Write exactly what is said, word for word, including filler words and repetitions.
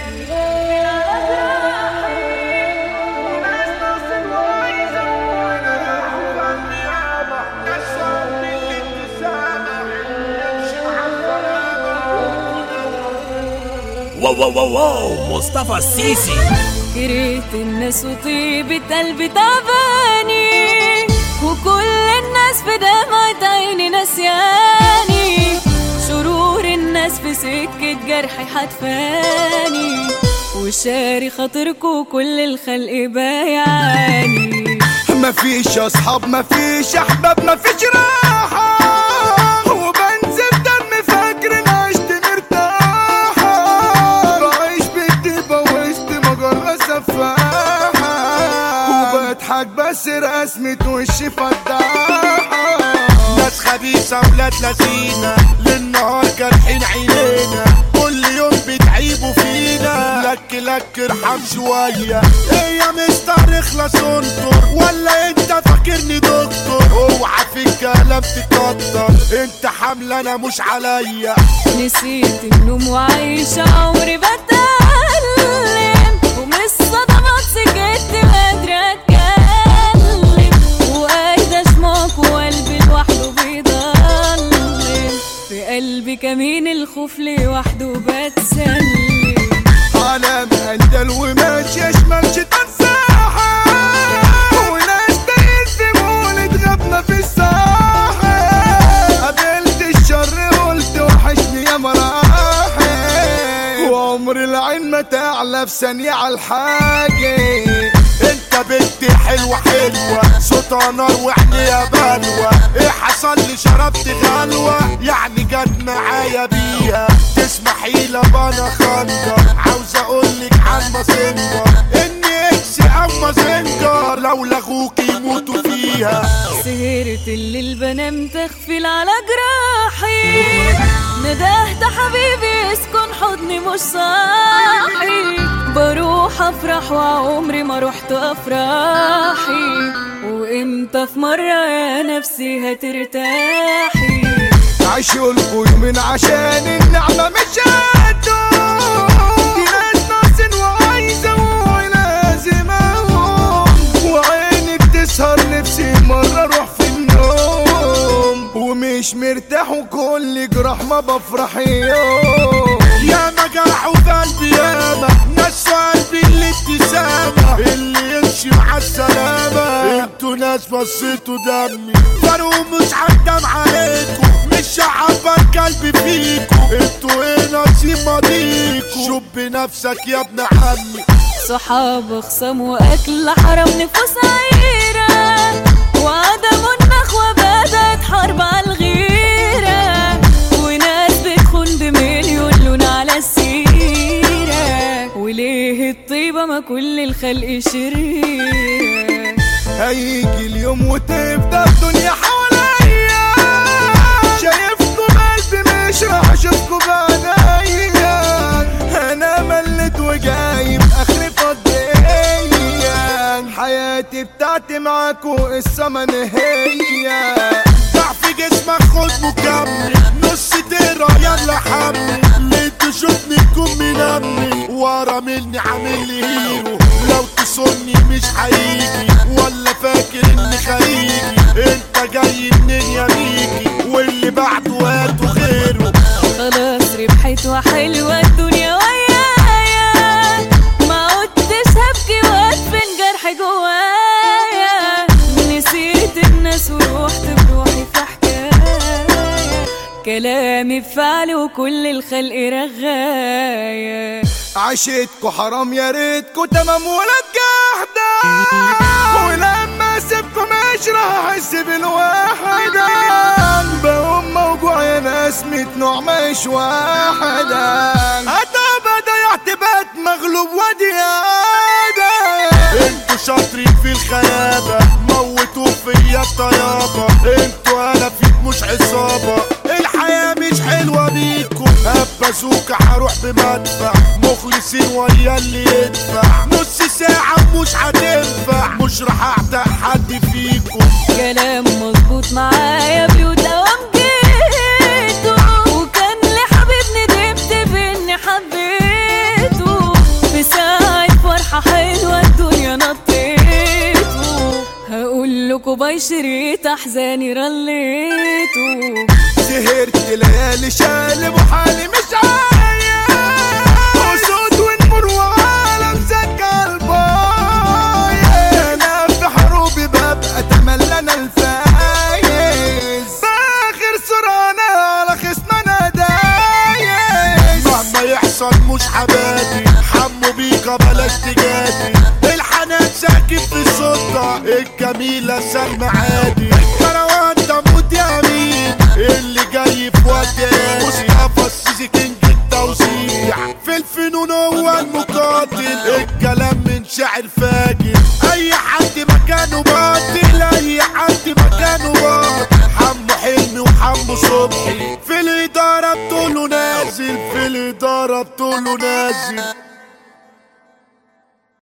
واو واو واو واو مصطفى السيسي. كرهت الناس وطيبة قلبي تعباني، وكل الناس في دمعة عيني نسياني، شرور الناس في سكة جرحي حتفاني، وشاري خاطركوا كل الخلق بايعاني. مفيش اصحاب مفيش احباب مفيش راحة، وبنزل دم فاكر إن عشت مرتاحة، بعيش بالديبة وسط مجرة سفاحة، وبضحك بس رسمة وشي فضاحة. ناس خبيثة ولاد لذينة للنهار جارحين عينينا، كل يوم بتعيبوا فينا، لك لك ارحم شوية. ايه يا مستر اخلص انطر، ولا انت فاكرني دكتور؟ اوعى في الكلام تكتر، انت حاملة انا مش عليا. نسيت النوم وعايشة عمري بتألم، ومن الصدمات سكت قادرة اتكلم، وقايدة اشماك وقلبي لوحده بيضلم، في قلبي كمين الخوف لوحده بتسلم. على مهندل وماشي اشمل شتان ساحة، وناس تايل في مولد غبنا في الساحة، قابلت الشر قلت وحشني يا مراحل، وعمر العين ما تعلى في ثانية عالحاجة. انت بنتي حلوة حلوة صوتها نار وعينيها بلوة، ايه حصل لي شربت غلوة يعني جت معايا بيها، تسمحي لي انا خنجر، عاوز اقولك عن مازنجر اني اكس او مازنجر، لو لغوك يموتوا فيها. سهرت الليل بنام تغفل على جراحي، ندهت حبيبي اسكن حضني مش صاحي، بروح افرح وعمري ما رحت افراحي، وامتى في مرة يا نفسي هترتاحي. عيشولكوا يومين عشان النعمة مش هتدوم، دي ناس ناقصين وعايزة ولازم اقوم، وعيني بتسهر نفسي مرة اروح في النوم، ومش مرتاح وكل جراح ما بفرح يوم. يا ما جرحوا في قلبي ياما، ناس قلبي الابتسامة، اللي يمشي مع السلامة. انتوا ناس بصيتوا دمي فاروق مش عدم عليكم، مش هعبر قلبي فيكم، انتوا ايه ناقصين ماضيكم. شوف بنفسك يا ابن عمي. صحاب خصام واكل حرام نفوس عيرة، وعدم النخوة بدأت حرب على الغيرة، وناس بتخون بمليون لون على السيرة، وليه الطيبة ما كل الخلق شريرة. هيجي اليوم وتبدأ الدنيا حواليا، شايفكم قلبي مش راح اشوفكم بعينيا، انا ملت وجايب اخري فضية، حياتي بتاعتي معاكو السما نهية. ضعف جسمك خد مكمل، نص تقرا يلا حمل، اللي تشوفني تكون منمي، ورا مني عامل لي هيرو، لو تصني مش هيجي، ولا فاكر اني خيجي، انت جاي منين يا ميجي، واللي بعده هاته غيره. خلاص ربحت وحلوة الدنيا ويايا، ما عدتش هبكي وادفن جرح جوايا، نسيت الناس ورحت بروحي في حكاية، كلامي بفعل وكل الخلق رغاية. عشتكوا حرام يا ريتكوا تمام ولا الجحدة، ولما اسيبكوا مش راح احس بالوحدة، بقوم موجوع يا ناس ميت نوع مش واحدة، هتبقى ضيعت بات مغلوب وديادة. انتوا شاطرين في الخيابة، موتوا فيا الطيابة، انتوا انا فيك مش عصابة، الحياة مش حلوة بيكم، هبازوكا هروح بمدفع، مخلصين ويا اللي يدفع، نص ساعة مش هتنفع، مش راح اعتق حد فيكم. كلام مظبوط معايا بيوت اوام جيته، وكان لحبيب ندمت باني حبيته، وباي شريت احزاني رليته. سهرت ليالي شالب وحالي مش عايز، اسود ونمر وعالم زكى البايظ. انا في حروبي ببقى اتملى انا الفايز، باخر سرعنا على خصم انا دايز. مهما يحصل مش حبادي، حمو بيكا بلاش تجادي. الحنان ساكن في السلطة، الجميلة سلمى عادي. الكروان تموت يا مين اللي جاي في وقت قاسي. مصطفى السيسي كينج التوزيع، في الفنون هو المقاتل. الكلام من شاعر فاجر، اي حد مكانه باطل، اي حد مكانه باطل. حمو حلمي وحمو صبحي في الإدارة بتقوله نازل، في الإدارة بتقوله نازل.